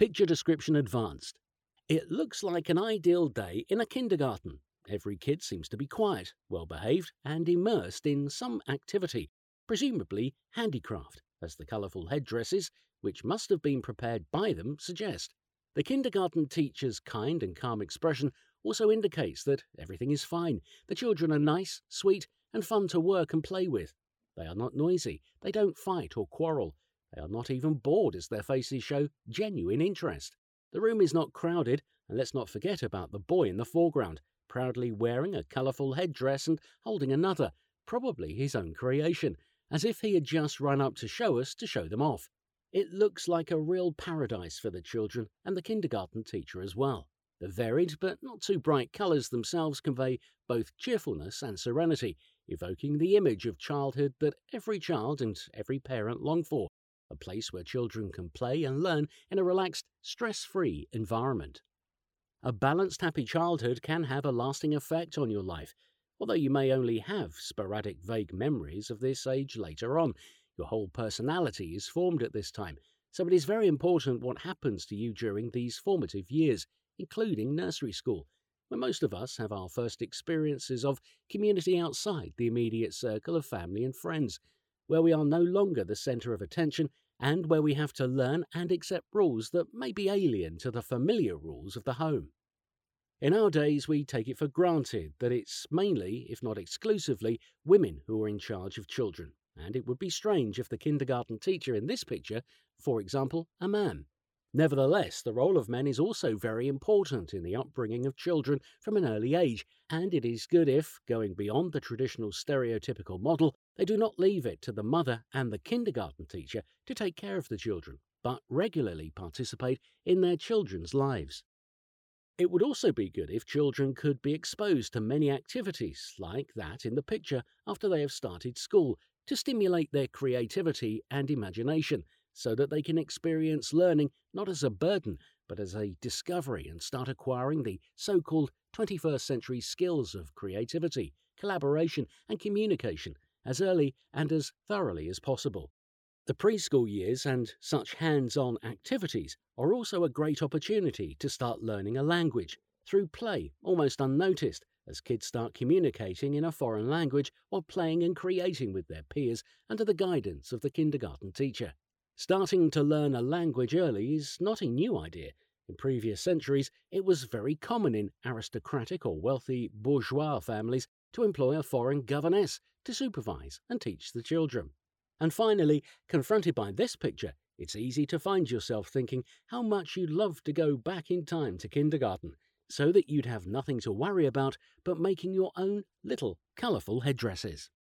Picture description advanced. It looks like an ideal day in a kindergarten. Every kid seems to be quiet, well behaved, and immersed in some activity, presumably handicraft, as the colourful headdresses, which must have been prepared by them, suggest. The kindergarten teacher's kind and calm expression also indicates that everything is fine. The children are nice, sweet, and fun to work and play with. They are not noisy, they don't fight or quarrel. They are not even bored, as their faces show genuine interest. The room is not crowded, and let's not forget about the boy in the foreground, proudly wearing a colourful headdress and holding another, probably his own creation, as if he had just run up to show them off. It looks like a real paradise for the children and the kindergarten teacher as well. The varied but not too bright colours themselves convey both cheerfulness and serenity, evoking the image of childhood that every child and every parent long for, a place where children can play and learn in a relaxed, stress-free environment. A balanced, happy childhood can have a lasting effect on your life, although you may only have sporadic, vague memories of this age later on. Your whole personality is formed at this time, so it is very important what happens to you during these formative years, including nursery school, where most of us have our first experiences of community outside the immediate circle of family and friends, where we are no longer the centre of attention and where we have to learn and accept rules that may be alien to the familiar rules of the home. In our days, we take it for granted that it's mainly, if not exclusively, women who are in charge of children, and it would be strange if the kindergarten teacher in this picture, for example, a man. Nevertheless, the role of men is also very important in the upbringing of children from an early age, and it is good if, going beyond the traditional stereotypical model, they do not leave it to the mother and the kindergarten teacher to take care of the children, but regularly participate in their children's lives. It would also be good if children could be exposed to many activities like that in the picture after they have started school to stimulate their creativity and imagination, so that they can experience learning not as a burden, but as a discovery and start acquiring the so-called 21st century skills of creativity, collaboration and communication as early and as thoroughly as possible. The preschool years and such hands-on activities are also a great opportunity to start learning a language through play, almost unnoticed, as kids start communicating in a foreign language while playing and creating with their peers under the guidance of the kindergarten teacher. Starting to learn a language early is not a new idea. In previous centuries, it was very common in aristocratic or wealthy bourgeois families to employ a foreign governess to supervise and teach the children. And finally, confronted by this picture, it's easy to find yourself thinking how much you'd love to go back in time to kindergarten, so that you'd have nothing to worry about but making your own little colourful headdresses.